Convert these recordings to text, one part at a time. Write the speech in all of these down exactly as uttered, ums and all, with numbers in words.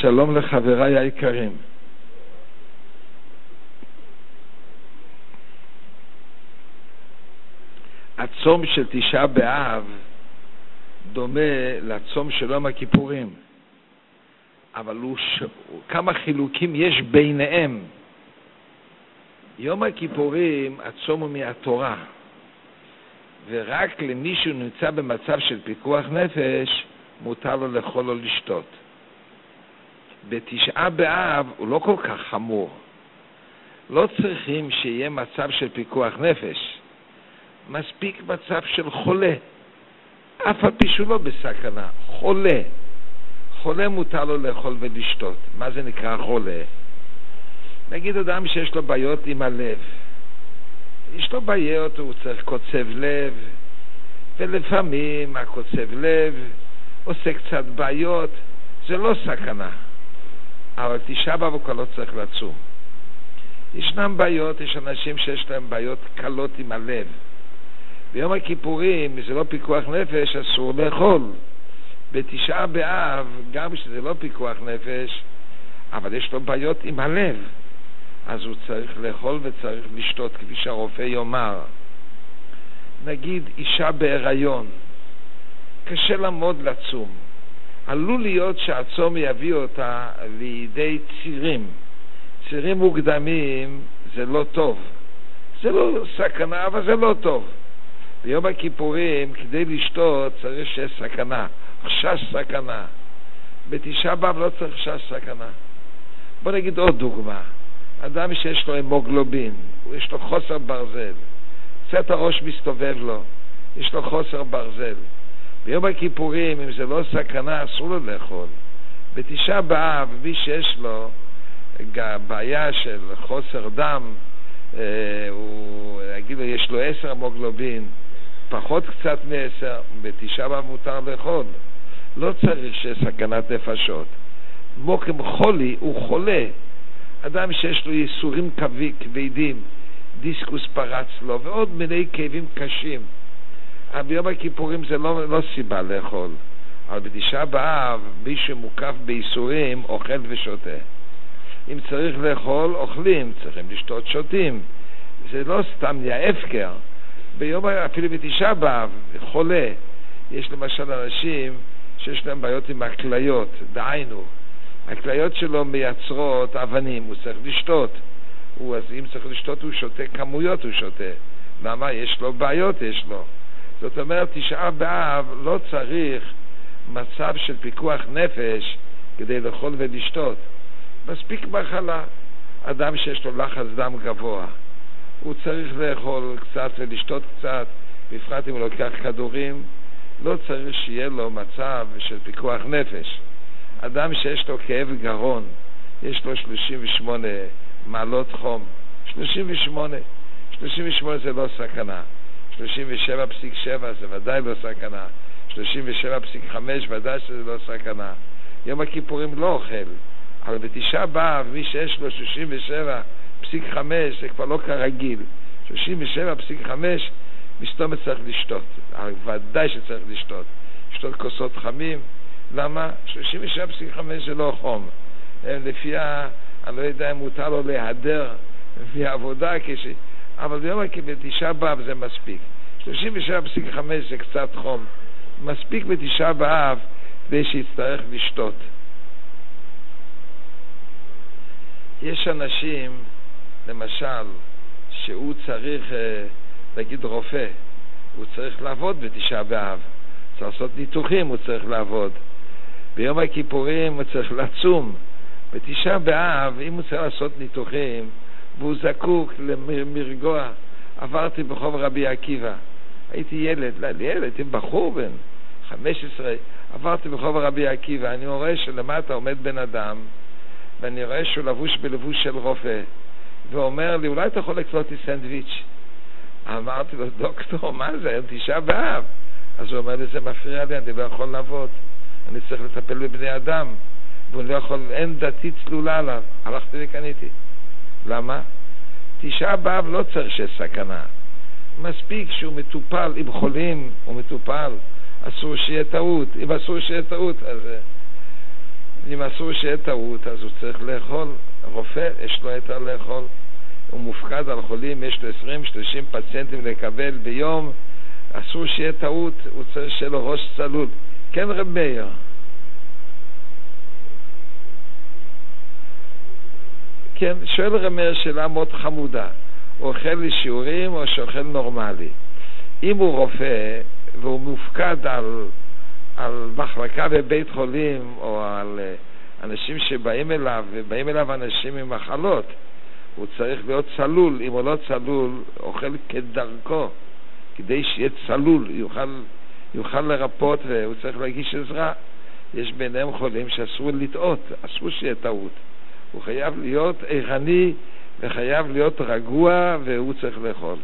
שלום לחבריי היקרים. הצום של תשעה באב דומה לצום של יום הכיפורים, אבל הוא ש... כמה חילוקים יש ביניהם. יום הכיפורים הצום הוא מהתורה, ורק למי שנמצא במצב של פיקוח נפש מותר לו לאכול או לשתות. בתשעה באב הוא לא כל כך חמור, לא צריכים שיהיה מצב של פיקוח נפש, מספיק מצב של חולה, אף על פי שהוא לא בסכנה, חולה. חולה מותר לו לאכול ולשתות. מה זה נקרא חולה? נגיד אדם שיש לו בעיות עם הלב, יש לו בעיות, הוא צריך קוצב לב, ולפעמים הקוצב לב עושה קצת בעיות, זה לא סכנה, אבל תשעה באב הוא כבר לא צריך לצום. ישנם בעיות, יש אנשים שיש להם בעיות קלות עם הלב, ביום הכיפורים זה לא פיקוח נפש, אסור לאכול. בתשעה באב גם שזה לא פיקוח נפש, אבל יש לו בעיות עם הלב, אז הוא צריך לאכול וצריך לשתות, כפי שהרופא יאמר. נגיד אישה בהיריון, קשה לעמוד לצום, עלול להיות שהצום יביא אותה לידי צירים צירים מוקדמים. זה לא טוב, זה לא סכנה, אבל זה לא טוב. ביום הכיפורים כדי לשתות צריך שיש סכנה, חשש סכנה. בתשעה באב לא צריך חשש סכנה. בוא נגיד עוד דוגמה, אדם שיש לו המוגלובין, יש לו חוסר ברזל, קצת הראש מסתובב לו, יש לו חוסר ברזל. ביום הכיפורים אם זה לא סכנה אסור לו לאכול. בתשעה באב מי שיש לו בעיה של חוסר דם, אה, הוא יגיד לו יש לו עשר המוגלובין, פחות קצת מעשר, בתשעה באב מותר לאכול, לא צריך שסכנת נפשות. מוקם חולי הוא חולה, אדם שיש לו ייסורים כבדים, דיסקוס פרץ לו ועוד מיני כאבים קשים, ביום הכיפורים זה לא, לא סיבה לאכול. אבל בתשעה באב מי שמוקף בייסורים אוכל ושותה. אם צריך לאכול אוכלים, צריכים לשתות שותים, זה לא סתם נהיה הפקר. ביום, אפילו בתשעה באב חולה, יש למשל אנשים שיש להם בעיות עם הכליות, דהיינו הכליות שלו מייצרות אבנים, הוא צריך לשתות, הוא, אז אם צריך לשתות הוא שותה כמויות, הוא שותה. למה? יש לו בעיות, יש לו. זאת אומרת תשעה באב לא צריך מצב של פיקוח נפש כדי לאכול ולשתות. מספיק מחלה, אדם שיש לו לחץ דם גבוה, הוא צריך לאכול קצת ולשתות קצת, בפרט אם הוא לוקח כדורים, לא צריך שיהיה לו מצב של פיקוח נפש. אדם שיש לו כאב גרון, יש לו שלושים ושמונה מעלות חום, שלושים ושמונה, שלושים ושמונה זה לא סכנה, שלושים ושבע נקודה שבע זה ודאי לא סכנה, שלושים ושבע נקודה חמש ודאי שזה לא סכנה. יום הכיפורים לא אוכל, אבל בתשעה באב מי שיש לו שלושים ושבע נקודה חמש זה כבר לא כרגיל, שלושים ושבע נקודה חמש מסתום צריך לשתות, אבל ודאי שצריך לשתות, לשתות כוסות חמים. למה? שלושים ושבע נקודה חמש זה לא חום, לפי ה... אני לא יודע אם מותר לו להיעדר לפי העבודה כש... אבל ביום הכיפורים בתשעה באב זה מספיק. שלושים ושבע נקודה חמש זה קצת חום, מספיק בתשעה באב כדי שיצטרך לשתות. יש אנשים למשל שהוא צריך, להגיד רופא, הוא צריך לעבוד בתשעה באב, צריך לעשות ניתוחים, הוא צריך לעבוד. ביום הכיפורים הוא צריך לצום. בתשעה באב אם הוא צריך לעשות ניתוחים והוא זקוק למרגוע, עברתי ברחוב רבי עקיבא, הייתי ילד, לא, ילד, הייתי בחור בן חמש עשרה, עברתי ברחוב רבי עקיבא, אני רואה שלמטה עומד בן אדם, ואני רואה שהוא לבוש בלבוש של רופא, ואומר לי, אולי אתה יכול לקנות לי סנדוויץ'? אמרתי לו, דוקטור, מה זה? תשעה באב. אז הוא אומר לי, זה מפריע לי, אני לא יכול לעבוד, אני צריך לטפל בבני אדם, והוא לא יכול, אין דתי צלולה עליו. הלכתי וקניתי. למה? תשעה באב לא צריך שיש סכנה, מספיק שהוא מטופל, עם חולים הוא מטופל, אסור שיהיה טעות. אם אסור שיהיה טעות אז אם אסור שיהיה טעות, אז הוא צריך לאכול. רופא, יש לו יותר לאכול. הוא מופקד על חולים, יש לו עשרים שלושים פציינטים לקבל ביום, אסור שיהיה טעות, הוא צריך שיהיה לו ראש צלול. כן, רב מאיר. כן, שואל רב מאיר שאלה מאוד חמודה. הוא אוכל לשיעורים או שאוכל נורמלי? אם הוא רופא והוא מופקד על, על מחלקה בבית חולים או על אנשים שבאים אליו, ובאים אליו אנשים עם מחלות, הוא צריך להיות צלול. אם הוא לא צלול, אוכל כדרכו, כדי שיהיה צלול, יוכל, יוכל לרפות, והוא צריך להגיש עזרה. יש ביניהם חולים שאסור לטעות, אסור שיהיה טעות. הוא חייב להיות ערני וחייב להיות רגוע, והוא צריך לאכול.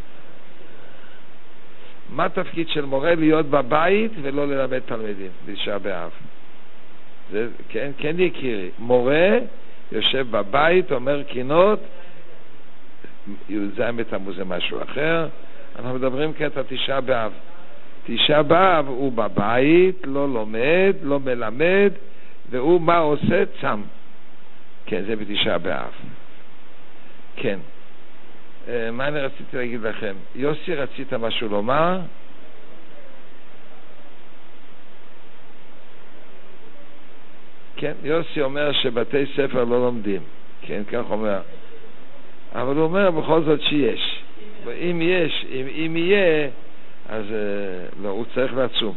מה התפקיד של מורה? להיות בבית ולא ללמד תלמידים בתשעה באב. זה כן, כן יקירי. מורה יושב בבית, אומר קינות, י"ז בתמוז זה משהו אחר. אנחנו מדברים כעת על תשעה באב. תשעה באב הוא בבית, לא לומד, לא מלמד, והוא מה עושה? צם. כן, זה בתשעה באב. כן. מה אני רציתי להגיד לכם? יוסי, רצית משהו לומר? כן, יוסי אומר שבתי ספר לא לומדים. כן, כך אומר. אבל הוא אומר בכל זאת שיש. ואם יש, אם, אם יהיה, אז לא, הוא צריך לצום.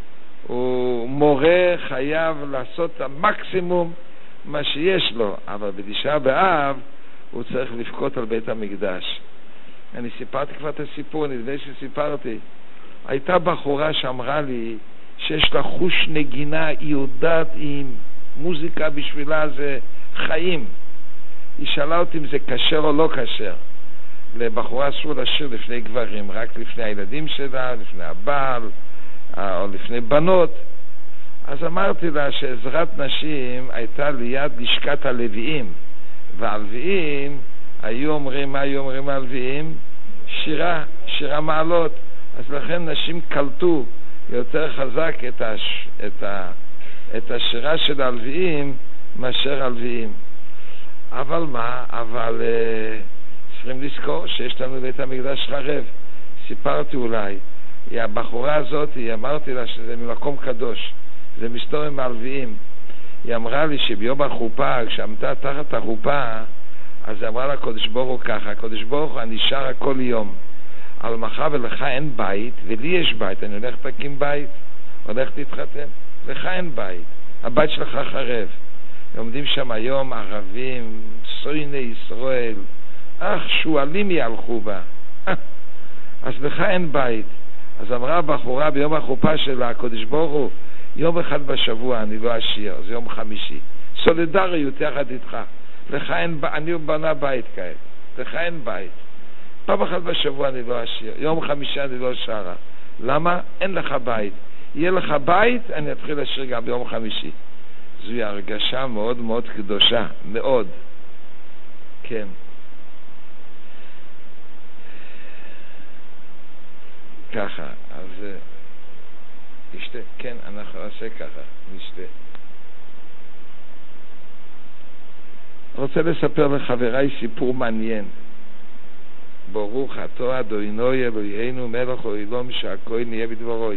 הוא מורה חייב לעשות את המקסימום מה שיש לו, אבל בתשעה באב הוא צריך לפקות על בית המקדש. אני סיפרתי כבר את הסיפור, נדמה שסיפרתי. הייתה בחורה שאמרה לי שיש לה חוש נגינה, היא יודעת עם מוזיקה בשבילה זה חיים. היא שאלה אותי אם זה כשר או לא כשר. לבחורה אסור לשיר לפני גברים, רק לפני הילדים שלה, לפני הבעל, או לפני בנות. אז אמרתי לה שעזרת נשים הייתה ליד לשכת הלוויים, והלוויים היו אומרים, מה היו אומרים הלוויים? שירה, שירה מעלות. אז לכן נשים קלטו יותר חזק את, הש, את, ה, את השירה של הלוויים מאשר הלוויים. אבל מה? אבל uh, צריכים לזכור שיש לנו בית המקדש חרב. סיפרתי אולי, היא הבחורה הזאת, היא אמרתי לה שזה ממקום קדוש, זה מסתור עם הלוויים. היא אמרה לי שביום החופה, כשעמדה תחת החופה, אז היא אמרה לה קודש ברוך הוא ככה, קודש ברוך הוא, אני שרה כל יום, על מחר ולך אין בית, ולי יש בית, אני הולך תקים בית, הולך להתחתן, לך אין בית, הבית שלך חרב. עומדים שם היום ערבים, סויני ישראל, אך שואלים יהלכו בה, אז לך אין בית. אז אמרה הבחורה ביום החופה שלה, הקודש ברוך הוא, יום אחד בשבוע אני לא אשיר, זה יום חמישי, סולידריות יחד איתך, לך אין, אני בנה בית כעת, לך אין בית, פעם אחת בשבוע אני לא אשיר, יום חמישי אני לא שרה. למה? אין לך בית. יהיה לך בית, אני אתחיל לשיר גם ביום חמישי. זוהי הרגשה מאוד מאוד קדושה, מאוד. כן. ככה, אז נשתה, כן, אנחנו נעשה ככה, נשתה. רוצה לספר לחבריי סיפור מעניין. ברוך אתה אדוני אלוהינו מלך העולם שהכל נהיה בדברו.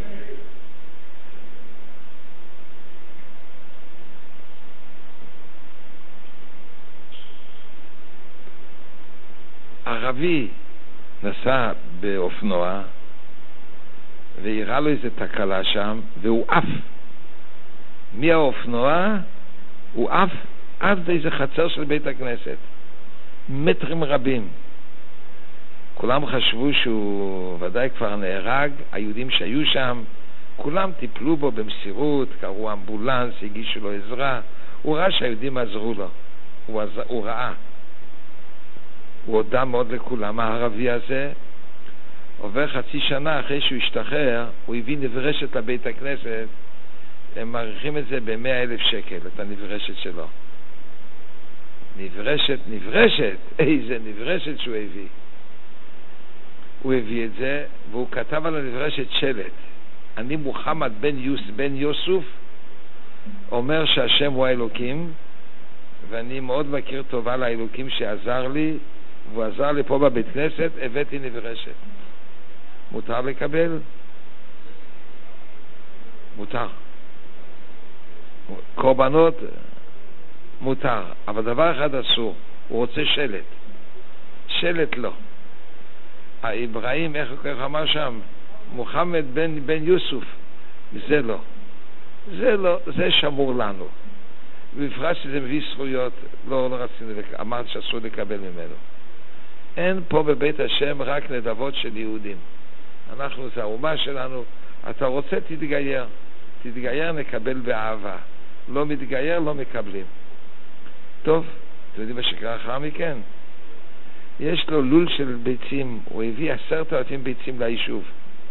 ערבי נסע באופנוע והראה לו איזו תקלה שם והוא עף מהאופנוע, הוא עף עד איזה חצר של בית הכנסת, מטרים רבים. כולם חשבו שהוא ודאי כבר נהרג, היהודים שהיו שם כולם טיפלו בו במסירות, קראו אמבולנס, הגישו לו עזרה. הוא ראה שהיהודים עזרו לו, הוא, עז... הוא ראה, הוא הודע מאוד לכולם. הערבי הזה עובר חצי שנה אחרי שהוא השתחרר, הוא הביא נברשת לבית הכנסת, הם מעריכים את זה ב-מאה אלף שקל, את הנברשת שלו. נברשת, נברשת, איזה נברשת שהוא הביא. הוא הביא את זה, והוא כתב על הנברשת שלט, אני מוחמד בן, יוס, בן יוסוף, אומר שהשם הוא האלוקים, ואני מאוד מכיר טובה לאלוקים שעזר לי, והוא עזר לי פה בבית כנסת, הבאתי נברשת. מותר לקבל? מותר. קורבנות מותר, אבל דבר אחד אסור, הוא רוצה שלט. שלט לא. האברהים, איך הוא אמר שם? מוחמד בן, בן יוסוף, זה לא. זה לא, זה שמור לנו. ובפרט שזה מביא זכויות, לא, לא רצינו, אמרת שאסור לקבל ממנו. אין פה בבית השם רק נדבות של יהודים. אנחנו, זה האומה שלנו, אתה רוצה תתגייר. תתגייר נקבל באהבה. לא מתגייר, לא מקבלים. טוב, אתם יודעים מה שקרה אחר מכן? יש לו לול של ביצים, הוא הביא עשרת אלפים ביצים ליישוב.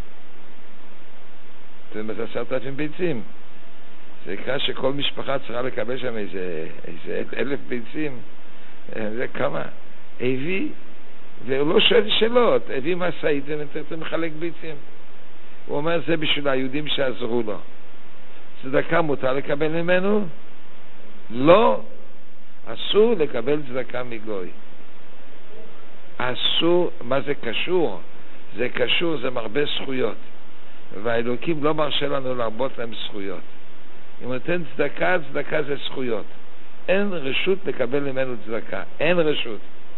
אתם יודעים מה זה עשרת אלפים ביצים? זה יקרה שכל משפחה צריכה לקבל שם איזה, איזה אלף ביצים. זה כמה? הביא, והוא לא שואל שאלות, הביא מסעית ונתן מחלק ביצים. הוא אומר, זה בשביל היהודים שעזרו לו. צדקה מותר לקבל ממנו? לא. אסור לקבל צדקה מגוי. אסור, מה זה קשור? זה קשור, זה מרבה זכויות. והאלוקים לא מרשה לנו להרבות להם זכויות. אם הוא נותן צדקה, צדקה זה זכויות. אין רשות לקבל ממנו צדקה. אין רשות.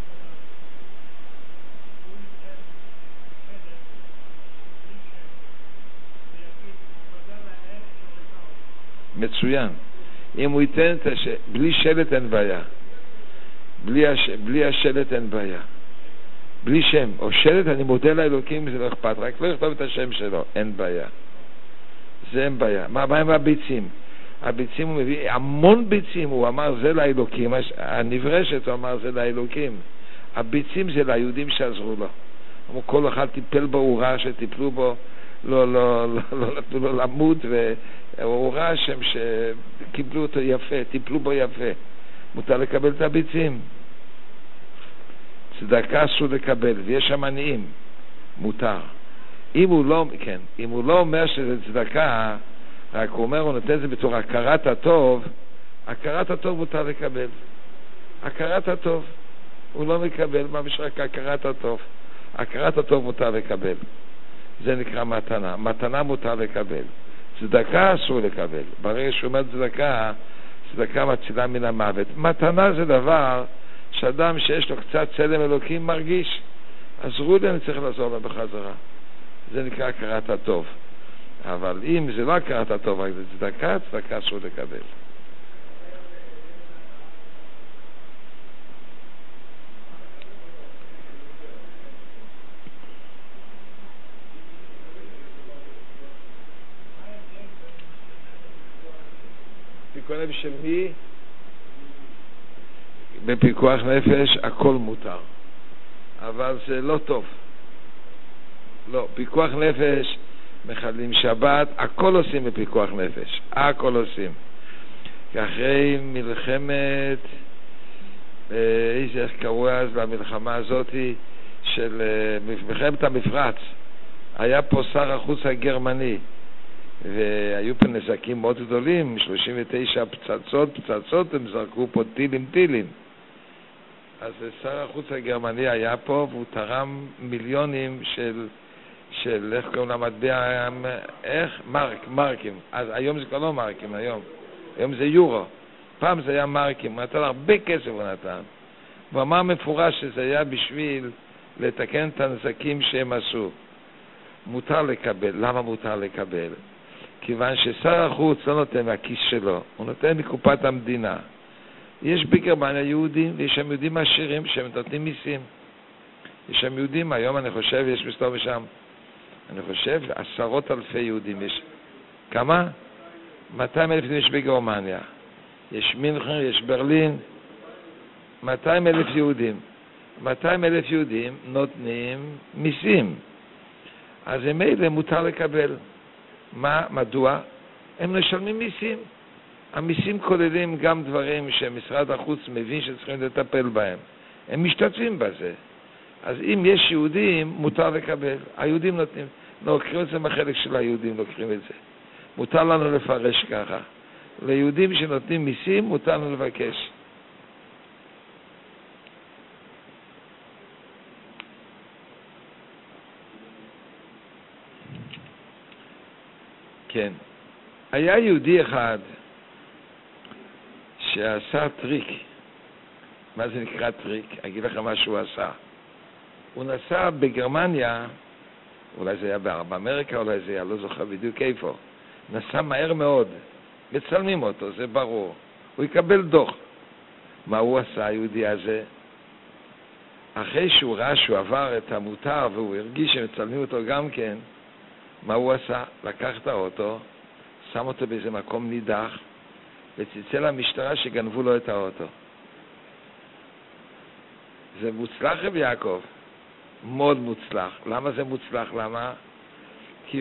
מצוין. אם הוא ייתן את הש... בלי שלט אין בעיה. בלי, הש... בלי השלט אין בעיה. בלי שם. או שלט, אני מודה לאלוקים, זה לא אכפת. רק לא יכתוב את השם שלו. אין בעיה. זה אין בעיה. מה הבעיה עם הביצים? הביצים הוא מביא המון ביצים. הוא אמר זה לאלוקים. הנברשת הוא אמר זה לאלוקים. הביצים זה ליהודים שעזרו לו. הוא כל אחד טיפל בו, הוא ראה שטיפלו בו. לא, לא, לא, לא נתנו לו למות, והוא ראה שם שקיבלו אותו יפה, טיפלו בו יפה. מותר לקבל את הביצים. צדקה אסור לקבל, ויש שם עניים. מותר. אם הוא לא, כן, אם הוא לא אומר שזה צדקה, רק הוא אומר, הוא נותן את זה בתור הכרת הטוב, הכרת הטוב מותר לקבל. הכרת הטוב. הוא לא מקבל, מה משרק הכרת הטוב? הכרת הטוב מותר לקבל. זה נקרא מתנה. מתנה מותר לקבל. צדקה אסור לקבל. ברגע שהוא אומר צדקה, צדקה מצילה מן המוות. מתנה זה דבר שאדם שיש לו קצת צלם אלוקים מרגיש. אז רודי אני צריך לעזור לו בחזרה. זה נקרא הכרת הטוב. אבל אם זה לא הכרת הטוב, רק זה צדקה, צדקה אסור לקבל. פיקוח נפש של מי? בפיקוח נפש הכל מותר, אבל זה לא טוב. לא, פיקוח נפש, מחללים שבת, הכל עושים בפיקוח נפש, הכל עושים. אחרי מלחמת, איזה איך קראו אז למלחמה הזאת של מלחמת המפרץ, היה פה שר החוץ הגרמני, והיו פה נזקים מאוד גדולים, שלושים ותשע פצצות, פצצות, הם זרקו פה טילים, טילים. אז שר החוץ הגרמני היה פה, והוא תרם מיליונים של, של איך קוראים למטבע, איך? מרק, מרקים. אז היום זה כבר לא מרקים, היום. היום זה יורו. פעם זה היה מרקים, הוא נתן הרבה כסף הוא נתן. הוא אמר מפורש שזה היה בשביל לתקן את הנזקים שהם עשו. מותר לקבל. למה מותר לקבל? כיוון ששר החוץ לא נותן מהכיס שלו, הוא נותן מקופת המדינה. יש בגרמניה יהודים, ויש שם יהודים עשירים שהם נותנים מיסים. יש שם יהודים, היום אני חושב, יש מסתובב שם, אני חושב, עשרות אלפי יהודים יש. כמה? מאתיים אלף יש בגרמניה. יש מינכן, יש ברלין, מאתיים אלף יהודים. מאתיים אלף יהודים נותנים מיסים. אז הם אלה מותר לקבל. מה, מדוע? הם משלמים מיסים. המיסים כוללים גם דברים שמשרד החוץ מבין שצריכים לטפל בהם. הם משתתפים בזה. אז אם יש יהודים, מותר לקבל. היהודים נותנים. לוקחים את זה מהחלק של היהודים, לוקחים את זה. מותר לנו לפרש ככה. ליהודים שנותנים מיסים מותר לנו לבקש. כן. היה יהודי אחד שעשה טריק. מה זה נקרא טריק? אגיד לך מה שהוא עשה. הוא נסע בגרמניה, אולי זה היה באמריקה, אולי זה היה, לא זוכר בדיוק איפה. נסע מהר מאוד. מצלמים אותו, זה ברור. הוא יקבל דוח. מה הוא עשה, היהודי הזה? אחרי שהוא ראה שהוא עבר את המותר והוא הרגיש שמצלמים אותו גם כן, מה הוא עשה? לקח את האוטו, שם אותו באיזה מקום נידח, וציצל למשטרה שגנבו לו את האוטו. זה מוצלח, רב יעקב? מאוד מוצלח. למה זה מוצלח? למה? כי...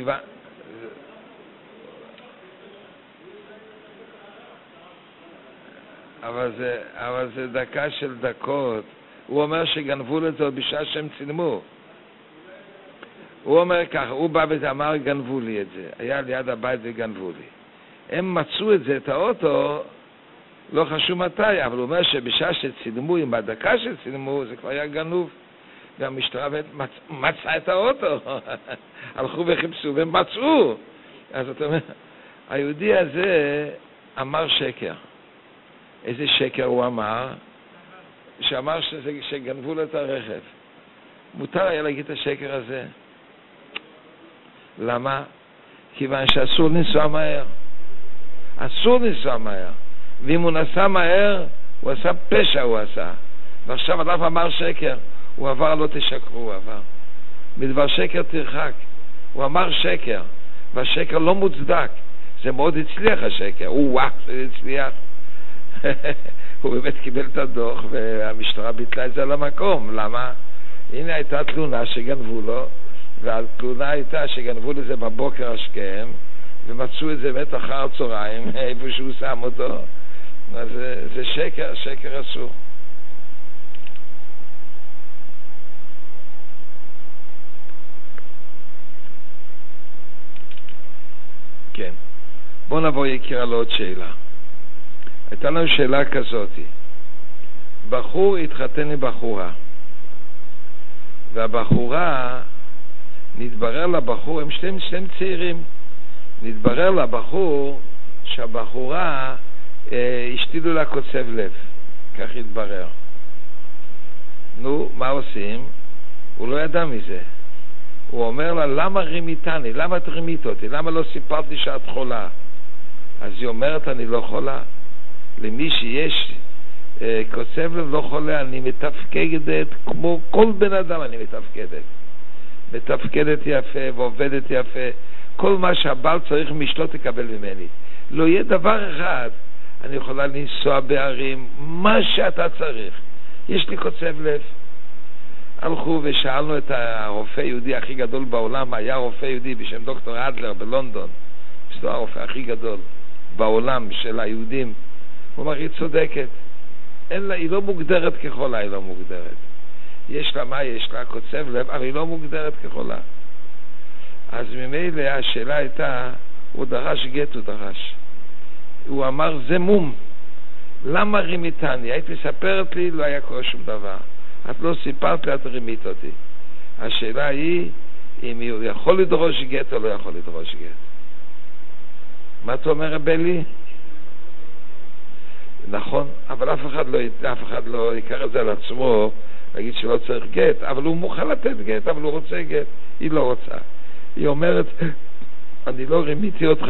אבל זה, אבל זה דקה של דקות. הוא אומר שגנבו לו את זה בשעה שהם צילמו. הוא אומר ככה, הוא בא ואמר, גנבו לי את זה. היה ליד הבית וגנבו לי. הם מצאו את זה, את האוטו, לא חשוב מתי, אבל הוא אומר שבשעה שצילמו, עם הדקה שצילמו, זה כבר היה גנוב. והמשטרה מצ... מצאה את האוטו. הלכו וחיפשו והם מצאו. אז אתה אומר, היהודי הזה אמר שקר. איזה שקר הוא אמר? שאמר שזה, שגנבו לו את הרכב. מותר היה להגיד את השקר הזה. למה? כיוון שאסור לנסוע מהר. אסור לנסוע מהר. ואם הוא נסע מהר, הוא עשה פשע, הוא עשה. ועכשיו עליו אמר שקר. הוא עבר, לא תשקרו, הוא עבר. מדבר שקר תרחק. הוא אמר שקר, והשקר לא מוצדק. זה מאוד הצליח השקר. הוא וואו, זה הצליח. הוא באמת קיבל את הדוח, והמשטרה ביטלה את זה על המקום. למה? הנה הייתה תלונה שגנבו לו, והתלונה הייתה שגנבו לזה בבוקר השכם, ומצאו את זה באמת אחר הצהריים, איפה שהוא שם אותו. אז זה, זה שקר, שקר אסור. כן. בוא נבוא יקרה לעוד שאלה. הייתה לנו שאלה כזאת. בחור התחתן עם בחורה. והבחורה, נתברר לבחור, הם שתיים, שתיים צעירים. נתברר לבחור שהבחורה אה, השתילו לה קוצב לב. כך התברר. נו, מה עושים? הוא לא ידע מזה. הוא אומר לה, למה רימיתני? למה את רימית אותי? למה לא סיפרת לי שאת חולה? אז היא אומרת, אני לא חולה. למי שיש אה, קוצב לב לא חולה, אני מתפקדת כמו כל בן אדם אני מתפקדת. מתפקדת יפה ועובדת יפה. כל מה שהבעל צריך משלו תקבל ממני. לא יהיה דבר אחד, אני יכולה לנסוע בערים, מה שאתה צריך. יש לי קוצב לב. הלכו ושאלנו את הרופא היהודי הכי גדול בעולם, היה רופא יהודי בשם דוקטור אדלר בלונדון, זה הרופא הכי גדול בעולם של היהודים. הוא אומר, היא צודקת, אין לה, היא לא מוגדרת כחולה, היא לא מוגדרת. יש לה מה? יש לה קוצב לב, אבל היא לא מוגדרת כחולה. אז ממילא השאלה הייתה, הוא דרש גט, הוא דרש. הוא אמר, זה מום. למה רימיתני? היית מספרת לי, לא היה קורה שום דבר. את לא סיפרת לי, את רימית אותי. השאלה היא, אם הוא יכול לדרוש גט או לא יכול לדרוש גט. מה אתה אומר, רבלי? נכון, אבל אף אחד לא, אף אחד לא ייקח את זה על עצמו, להגיד שלא צריך גט, אבל הוא מוכן לתת גט, אבל הוא רוצה גט. היא לא רוצה. היא אומרת, אני לא רימיתי אותך,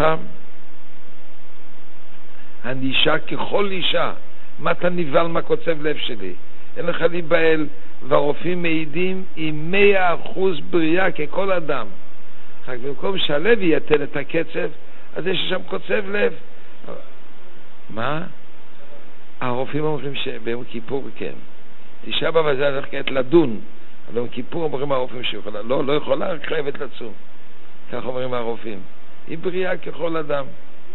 אני אישה ככל אישה. מה אתה נבהל מהקוצב לב שלי? אין לך להיבהל, והרופאים מעידים עם מאה אחוז בריאה ככל אדם. רק במקום שהלב ייתן את הקצב, אז יש שם קוצב לב. מה? הרופאים אומרים שביום כיפור כן. תשעה באב זה הולכת לדון. ביום כיפור אומרים הרופאים שיכולה. לא, לא יכולה, רק חייבת לצום. כך אומרים הרופאים. היא בריאה ככל אדם.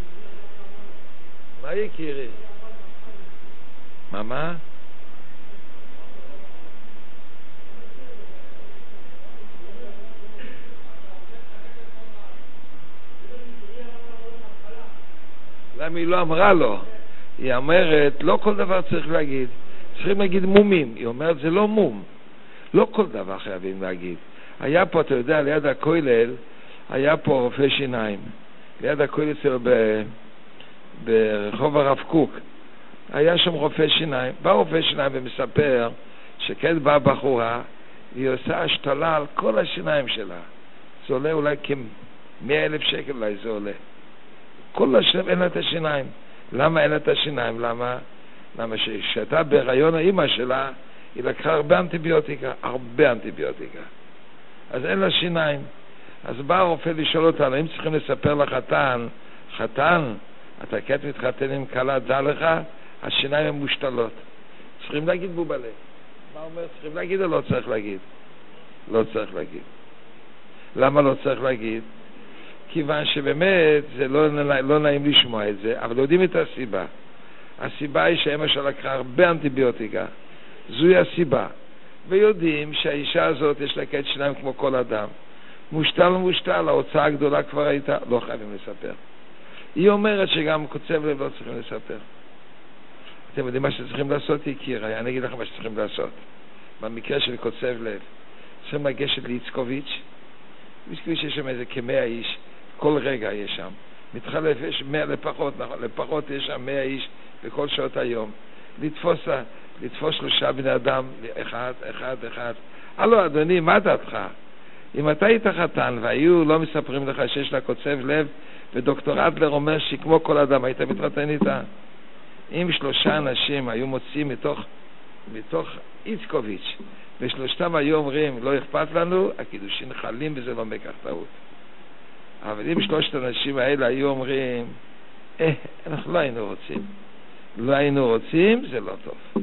מה יקירי? מה מה? לא למה היא לא אמרה לו? היא אומרת, לא כל דבר צריך להגיד, צריכים להגיד מומים. היא אומרת, זה לא מום. לא כל דבר חייבים להגיד. היה פה, אתה יודע, ליד הכולל, היה פה רופא שיניים. ליד הכולל אצלו ב... ברחוב הרב קוק. היה שם רופא שיניים. בא רופא שיניים ומספר שכן באה בחורה, היא עושה השתלה על כל השיניים שלה. זה עולה אולי כ-מאה אלף שקל, אולי זה עולה. כל השיניים, אין לה את השיניים. למה אין לה את השיניים? למה? למה שכשהייתה בהיריון האמא שלה, היא לקחה הרבה אנטיביוטיקה, הרבה אנטיביוטיקה. אז אין לה שיניים. אז בא הרופא לשאול אותנו, אם צריכים לספר לחתן, חתן, אתה כעת מתחתן עם קלה, דע לך, השיניים הן מושתלות. צריכים להגיד בובלה. מה אומר? צריכים להגיד או לא צריך להגיד? לא צריך להגיד. למה לא צריך להגיד? כיוון שבאמת זה לא, לא נעים לשמוע את זה, אבל יודעים את הסיבה. הסיבה היא שהאמא שלה לקחה הרבה אנטיביוטיקה. זוהי הסיבה. ויודעים שהאישה הזאת יש לה כעת שיניים כמו כל אדם. מושתל ומושתל, ההוצאה הגדולה כבר הייתה, לא חייבים לספר. היא אומרת שגם קוצב לב לא צריכים לספר. אתם יודעים מה שצריכים לעשות, יקירה? אני אגיד לכם מה שצריכים לעשות. במקרה של קוצב לב, צריכים לגשת לאיצקוביץ'. איצקוביץ' יש שם איזה כמאה איש, כל רגע יש שם. מתחלף, יש מאה לפחות, נכון? לפחות יש שם מאה איש בכל שעות היום. לתפוס, לתפוס שלושה בני אדם, אחד, אחד, אחד. הלו, אדוני, מה דעתך? אם אתה היית חתן והיו לא מספרים לך שיש לה קוצב לב, ודוקטור אדלר אומר שכמו כל אדם היית מתחתן איתה. אם שלושה אנשים היו מוצאים מתוך, מתוך איצקוביץ' ושלושתם היו אומרים לא אכפת לנו, הקידושין חלים וזה לא מקח טעות. אבל אם שלושת האנשים האלה היו אומרים אה, אנחנו לא היינו רוצים, לא היינו רוצים, זה לא טוב.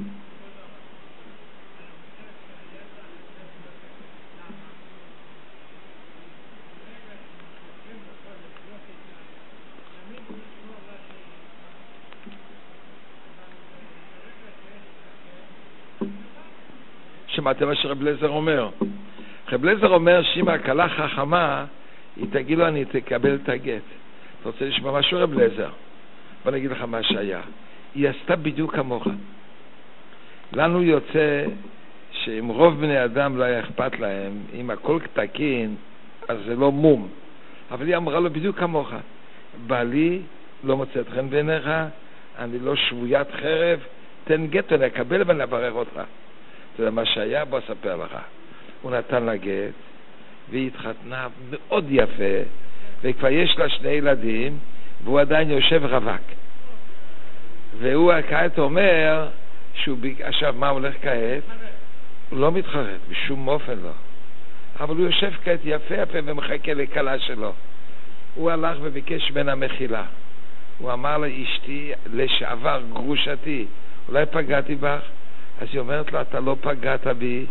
שמעתם מה שרב לזר אומר? רב לזר אומר שאם הקלה חכמה, היא תגיד לו אני תקבל את הגט. אתה רוצה לשמוע משהו רב לזר? בוא נגיד לך מה שהיה. היא עשתה בדיוק כמוך. לנו יוצא שאם רוב בני אדם לא היה אכפת להם, אם הכל תקין, אז זה לא מום. אבל היא אמרה לו בדיוק כמוך. בעלי לא מוצא את חן בעיניך, אני לא שבוית חרב, תן גט ונקבל ונברך אותך. אתה יודע מה שהיה? בוא אספר לך. הוא נתן לה גט, והיא התחתנה מאוד יפה, וכבר יש לה שני ילדים, והוא עדיין יושב רווק. והוא כעת אומר, שהוא, עכשיו מה הולך כעת? הוא לא מתחרט, בשום אופן לא. אבל הוא יושב כעת יפה יפה ומחכה לקלה שלו. הוא הלך וביקש ממנה מחילה. הוא אמר לה, אשתי לשעבר גרושתי, אולי פגעתי בך? אז היא אומרת לו, אתה לא פגעת בי,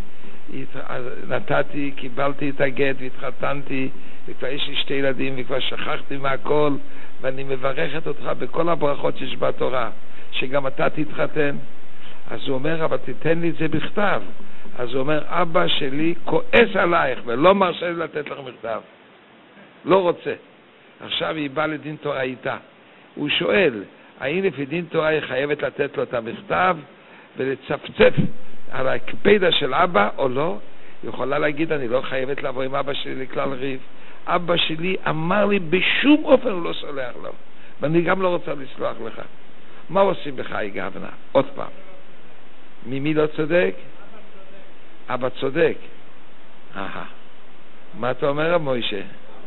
נתתי, קיבלתי את הגט והתחתנתי, וכבר יש לי שתי ילדים וכבר שכחתי מהכל, ואני מברכת אותך בכל הברכות שיש בתורה, שגם אתה תתחתן. אז הוא אומר, אבל תיתן לי את זה בכתב. אז הוא אומר, אבא שלי כועס עלייך ולא מרשה לי לתת לך מכתב, לא רוצה. עכשיו היא באה לדין תורה איתה. הוא שואל, האם לפי דין תורה היא חייבת לתת לו את המכתב ולצפצף על הקפדה של אבא או לא? היא יכולה להגיד, אני לא חייבת לבוא עם אבא שלי לכלל ריב. אבא שלי אמר לי בשום אופן הוא לא סולח לו, ואני גם לא רוצה לסלוח לך. מה עושים בך היא גבנה? עוד פעם, ממי לא צודק? אבא צודק. אהה. מה אתה אומר מוישה?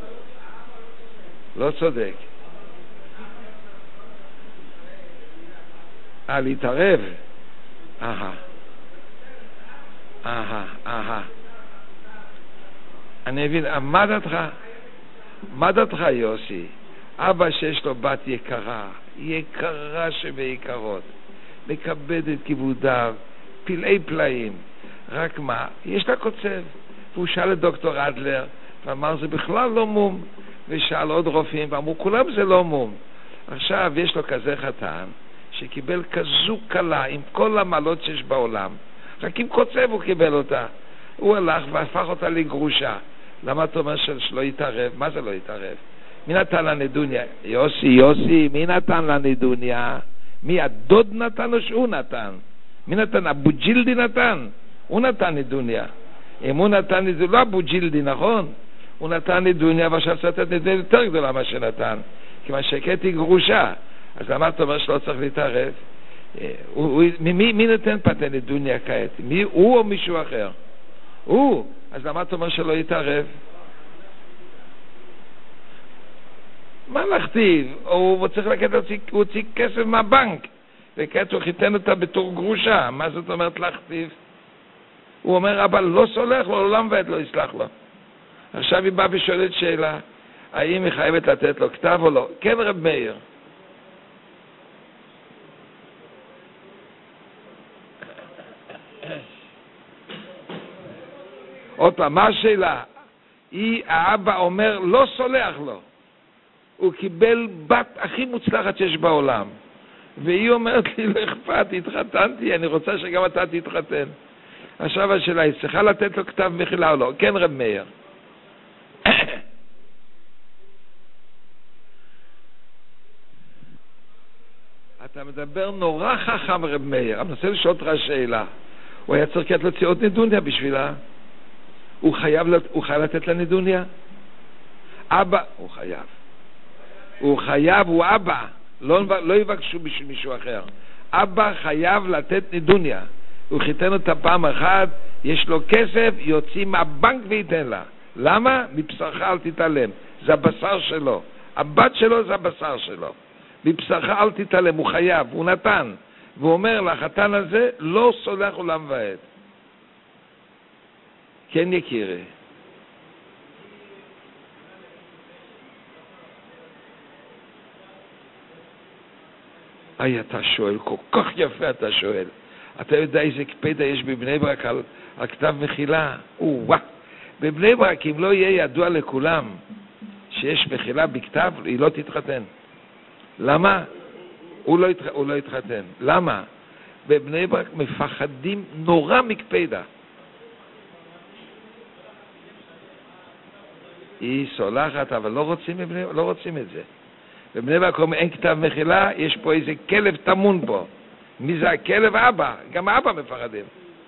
לא צודק. אה, להתערב. אהה. אהה, אהה. אני מבין, מה דעתך? מה דעתך יוסי? אבא שיש לו בת יקרה, יקרה שביקרות, מכבד את כיבודיו, פלאי פלאים. רק מה? יש לה קוצב. והוא שאל את דוקטור אדלר, ואמר זה בכלל לא מום. ושאל עוד רופאים, ואמרו כולם זה לא מום. עכשיו יש לו כזה חתן, שקיבל כזו קלה עם כל המעלות שיש בעולם, רק עם קוצב הוא קיבל אותה. הוא הלך והפך אותה לגרושה. למה אתה אומר שלא יתערב? מה זה לא יתערב? מי נתן לנדוניה? יוסי, יוסי, מי נתן לנדוניה? מי, הדוד נתן או שהוא נתן? מי נתן? אבו ג'ילדי נתן? הוא נתן נדוניה. אם הוא נתן נדוניה, לא אבו ג'ילדי, נכון? הוא נתן נדוניה, ועכשיו צריך לתת נדוניה יותר גדולה מה שנתן. כיוון שקט היא גרושה. אז למה אתה אומר שלא צריך להתערב? הוא, מי, מי נתן פתן נדוניה כעת? מי, הוא או מישהו אחר? הוא. אז למה אתה אומר שלא יתערב? מה לכתיב? הוא צריך לקחת, הוא הוציא כסף מהבנק, וכעת הוא חיתן אותה בתור גרושה. מה זאת אומרת לכתיב? הוא אומר, אבל לא סולח לו, לעולם ועד לא יסלח לו. עכשיו היא באה ושואלת שאלה, האם היא חייבת לתת לו כתב או לא? כן, רב מאיר. עוד פעם, מה השאלה? היא, האבא אומר, לא סולח לו. הוא קיבל בת הכי מוצלחת שיש בעולם. והיא אומרת לי, לא אכפת, התחתנתי, אני רוצה שגם אתה תתחתן. עכשיו השאלה, היא צריכה לתת לו כתב מחילה או לא? כן, רב מאיר. אתה מדבר נורא חכם, רב מאיר. אני רוצה לשאול אותך שאלה. הוא היה צריך להוציא עוד נדוניה בשבילה. הוא חייב, הוא חייב לתת לה נדוניה? אבא, הוא חייב. הוא חייב, הוא אבא. לא, לא יבקשו בשביל מישהו אחר. אבא חייב לתת נדוניה. הוא חיתן אותה פעם אחת, יש לו כסף, יוציא מהבנק וייתן לה. למה? מבשרך אל תתעלם. זה הבשר שלו. הבת שלו זה הבשר שלו. מבשרך אל תתעלם, הוא חייב, הוא נתן. והוא אומר לחתן הזה, לא סולח עולם ועד. כן יקירי. איי, אתה שואל, כל כך יפה אתה שואל. אתה יודע איזה קפדה יש בבני ברק על, על כתב מחילה? וואו, בבני ברק, אם לא יהיה ידוע לכולם שיש מחילה בכתב, היא לא תתחתן. למה? הוא לא, יתח... הוא לא יתחתן. למה? בבני ברק מפחדים נורא מקפדה. היא סולחת, אבל לא רוצים, בבני... לא רוצים את זה. בבני ברק אין כתב מחילה, יש פה איזה כלב תמון פה. מי זה הכלב? אבא. גם אבא מפחדים.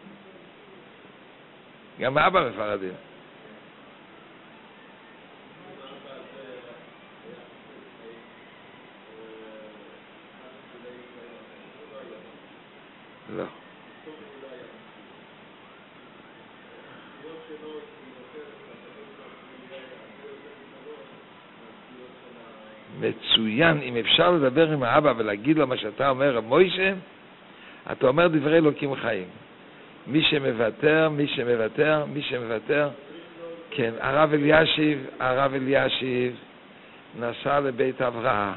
גם אבא מפחדים. לא. מצוין, אם אפשר לדבר עם האבא ולהגיד לו מה שאתה אומר, רב מוישה, אתה אומר דברי אלוקים חיים. מי שמוותר, מי שמוותר, מי שמוותר, כן, הרב אלישיב, הרב אלישיב נסע לבית אברהם.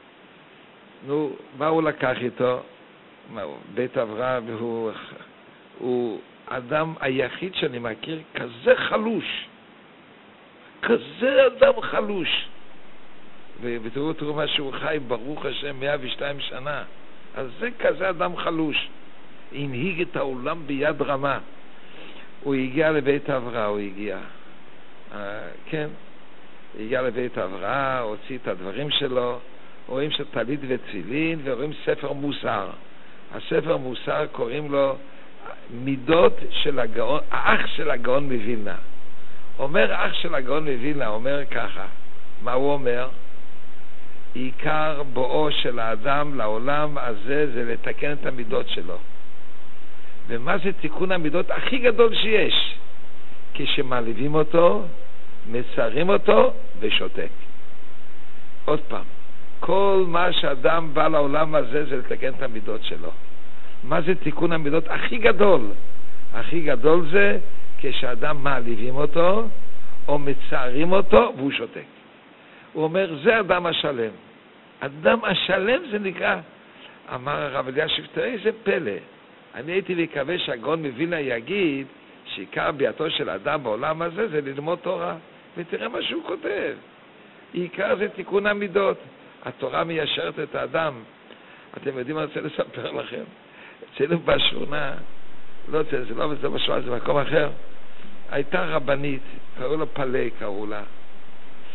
נו, מה הוא לקח איתו? בית אברהם, והוא הוא אדם היחיד שאני מכיר, כזה חלוש. כזה אדם חלוש. ותראו, תראו מה שהוא חי, ברוך השם, מאה ושתיים שנה. אז זה כזה אדם חלוש. הנהיג את העולם ביד רמה. הוא הגיע לבית אברהם, הוא הגיע. אה, כן, הוא הגיע לבית אברהם, הוציא את הדברים שלו, רואים שטלית ותפילין, ורואים ספר מוסר. הספר מוסר קוראים לו מידות של הגאון, האח של הגאון מווילנה. אומר אח של הגאון מווילנה, אומר ככה, מה הוא אומר? עיקר בואו של האדם לעולם הזה זה לתקן את המידות שלו. ומה זה תיקון המידות הכי גדול שיש? כשמעליבים אותו, מצרים אותו ושותק. עוד פעם, כל מה שאדם בא לעולם הזה זה לתקן את המידות שלו. מה זה תיקון המידות הכי גדול? הכי גדול זה כשאדם מעליבים אותו או מצרים אותו והוא שותק. הוא אומר, זה אדם השלם. אדם השלם זה נקרא, אמר הרב אלישיב, תראה איזה פלא. אני הייתי מקווה שהגאון מווילנה יגיד שעיקר ביאתו של אדם בעולם הזה זה ללמוד תורה. ותראה מה שהוא כותב. עיקר זה תיקון המידות. התורה מיישרת את האדם. אתם יודעים מה אני רוצה לספר לכם? אצלנו בשכונה, לא אצלנו, זה לא זה בשכונה, זה מקום אחר. הייתה רבנית, קראו לה פלא, קראו לה.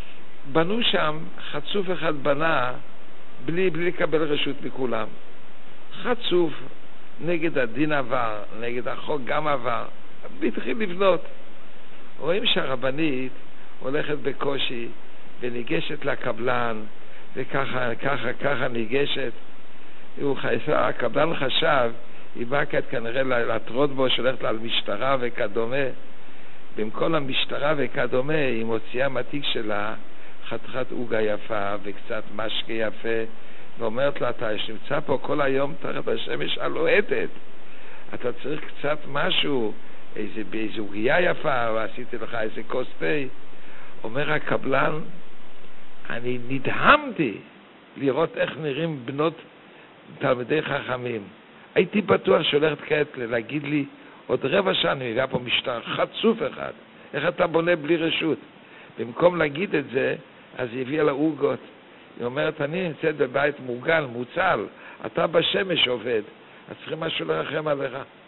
בנו שם, חצוף אחד בנה, בלי, בלי לקבל רשות מכולם. חצוף, נגד הדין עבר, נגד החוק גם עבר, והתחיל לבנות. רואים שהרבנית הולכת בקושי, וניגשת לקבלן, וככה, ככה, ככה ניגשת. הוא חייפה, הקבלן חשב, היא באה כנראה להטרות בו, שהולכת על משטרה וכדומה. במקום המשטרה וכדומה, היא מוציאה מתיק שלה, חתיכת עוגה יפה וקצת משקה יפה, ואומרת לה, אתה נמצא פה כל היום תחת השמש הלוהטת, אתה צריך קצת משהו, איזה, באיזו עוגיה יפה, ועשיתי לך איזה כוס תה. אומר הקבלן, אני נדהמתי לראות איך נראים בנות תלמידי חכמים. הייתי בטוח שהולכת כעת להגיד לי, עוד רבע שעה אני מביאה פה משטר חצוף אחד, איך אתה בונה בלי רשות? במקום להגיד את זה, אז היא הביאה לה עוגות. היא אומרת, אני נמצאת בבית מוגן, מוצל, אתה בשמש עובד, אז צריכים משהו לרחם עליך.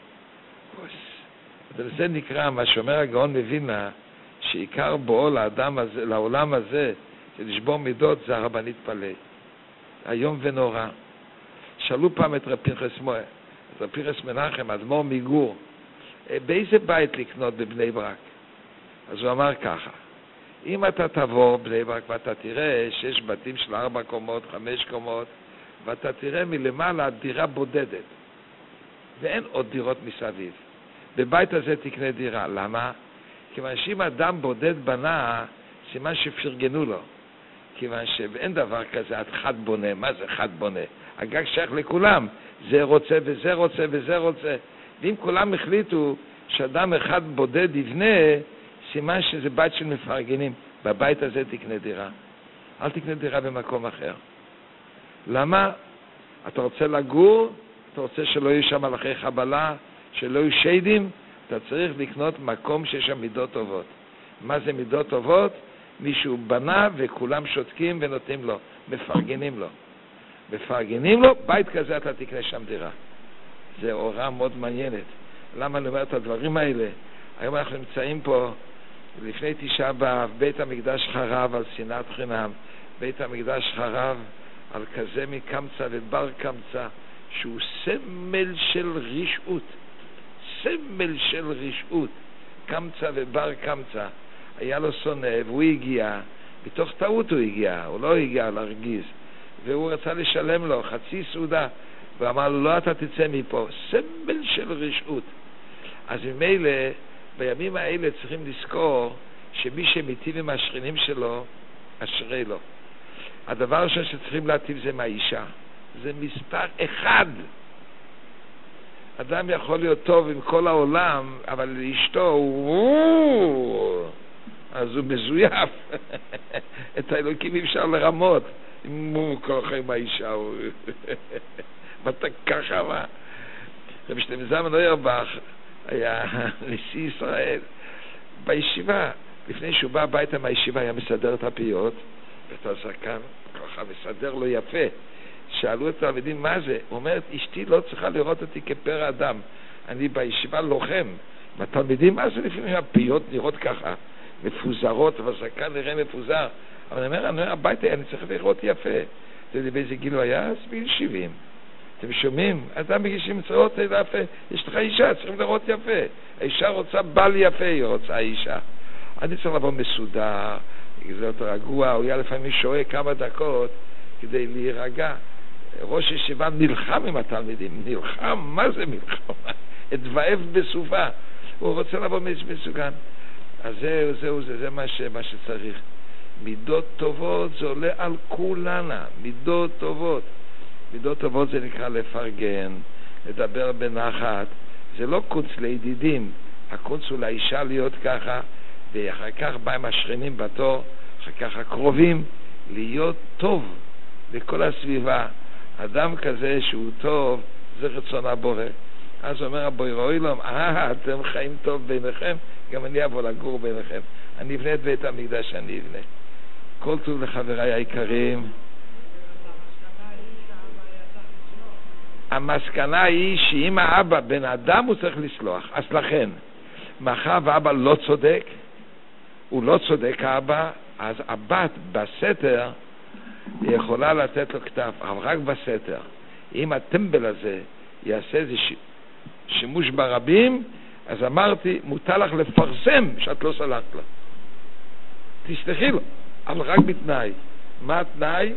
וזה נקרא, מה שאומר הגאון מווילנה, שעיקר בואו לאדם הזה, לעולם הזה, שלשבור מידות, זה הרבנית פלא. היום ונורא. שאלו פעם את רב פנחס מוה, את רב פנחס מנחם, אדמו"ר מגור, באיזה בית לקנות בבני ברק? אז הוא אמר ככה, אם אתה תבוא בני ברק ואתה תראה שיש בתים של ארבע קומות, חמש קומות, ואתה תראה מלמעלה דירה בודדת, ואין עוד דירות מסביב. בבית הזה תקנה דירה. למה? כיוון שאם אדם בודד בנה, סימן שפרגנו לו. כיוון שאין דבר כזה, את חד בונה. מה זה חד בונה? הגג שייך לכולם. זה רוצה וזה רוצה וזה רוצה. ואם כולם החליטו שאדם אחד בודד יבנה, סימן שזה בית של מפרגנים. בבית הזה תקנה דירה. אל תקנה דירה במקום אחר. למה? אתה רוצה לגור? אתה רוצה שלא יהיו שם מלאכי חבלה? שלא יהיו שדים? אתה צריך לקנות מקום שיש שם מידות טובות. מה זה מידות טובות? מישהו בנה וכולם שותקים ונותנים לו, מפרגנים לו. מפרגנים לו, בית כזה אתה תקנה שם דירה. זה הוראה מאוד מעניינת. למה אני אומר את הדברים האלה? היום אנחנו נמצאים פה, לפני תשעה באב, בית המקדש חרב על שנאת חינם. בית המקדש חרב על כזה מקמצא ובר קמצא, שהוא סמל של רשעות. סמל של רשעות. קמצא ובר קמצא. היה לו שונא, והוא הגיע, בתוך טעות הוא הגיע, הוא לא הגיע להרגיז, והוא רצה לשלם לו חצי סעודה, ואמר לו, לא, אתה תצא מפה. סמל של רשעות. אז ממילא, בימים האלה צריכים לזכור, שמי שמיטיב עם השכנים שלו, אשרי לו. הדבר הראשון שצריכים להטיב זה מהאישה. זה מספר אחד. אדם יכול להיות טוב עם כל העולם, אבל לאשתו הוא... אז הוא מזויף. את האלוקים אפשר לרמות. אם הוא כל חיים האישה הוא... ואתה ככה מה? רבי שלמה זלמן אוירבך היה נשיא ישראל. בישיבה, לפני שהוא בא הביתה מהישיבה, היה מסדר את הפיות, ואת הזקן, ככה מסדר לו יפה. שאלו את התלמידים מה זה? הוא אומר, אשתי לא צריכה לראות אותי כפרא אדם. אני בישיבה לוחם. והתלמידים, מה זה לפעמים הפיות נראות ככה? מפוזרות, והזקן נראה מפוזר. אבל אני אומר, אני אומר, הביתה, אני צריך לראות יפה. אתה יודע באיזה גיל הוא היה? אז גיל שבעים. אתם שומעים? אדם בגישים צריכות יפה. יש לך אישה, צריכים לראות יפה. האישה רוצה בל יפה, היא רוצה אישה. אני צריך לבוא מסודר, זה יותר רגוע, הוא היה לפעמים שואה כמה דקות כדי להירגע. ראש ישיבה נלחם עם התלמידים, נלחם, מה זה מלחמה? התבאב בסופה. הוא רוצה לבוא מסוגן. אז זהו, זהו, זה, זה מה, ש, מה שצריך. מידות טובות זה עולה על כולנה, מידות טובות. מידות טובות זה נקרא לפרגן, לדבר בנחת. זה לא קונץ לידידים, הקונץ הוא לאישה להיות ככה, ואחר כך באים השכנים בתור, אחר כך הקרובים, להיות טוב לכל הסביבה. אדם כזה שהוא טוב, זה רצון הבורא. אז אומר הבורא אילום, אה, אתם חיים טוב ביניכם, גם אני אבוא לגור ביניכם. אני אבנה את בית המקדש, אני אבנה. כל טוב לחבריי היקרים. המסקנה היא שאם האבא, בן אדם, הוא צריך לסלוח. אז לכן, מאחר ואבא לא צודק, הוא לא צודק האבא, אז הבת בסתר יכולה לתת לו כתב, אבל רק בסתר. אם הטמבל הזה יעשה איזה ש... שימוש ברבים, אז אמרתי, מותר לך לפרסם שאת לא סלחת לה. תסלחי לו, אבל רק בתנאי. מה התנאי?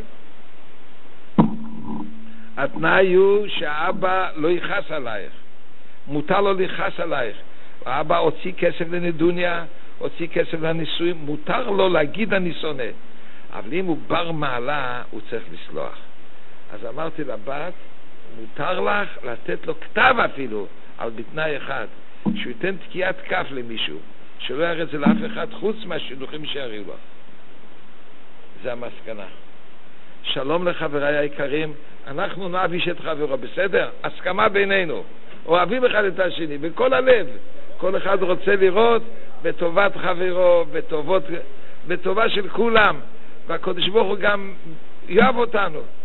התנאי הוא שהאבא לא יכעס עלייך. מותר לו לכעס עלייך. האבא הוציא כסף לנדוניה, הוציא כסף לנישואים, מותר לו להגיד אני שונא. אבל אם הוא בר מעלה, הוא צריך לסלוח. אז אמרתי לבת, מותר לך לתת לו כתב אפילו, אבל בתנאי אחד, שהוא ייתן תקיעת כף למישהו, שלא יראה את זה לאף אחד חוץ מהשידוכים שיריעו לו. זה המסקנה. שלום לחבריי היקרים, אנחנו נאהב את חברו, בסדר? הסכמה בינינו, אוהבים אחד את השני, בכל הלב. כל אחד רוצה לראות בטובת חברו, בטובות, בטובה של כולם, והקדוש ברוך הוא גם יאהב אותנו.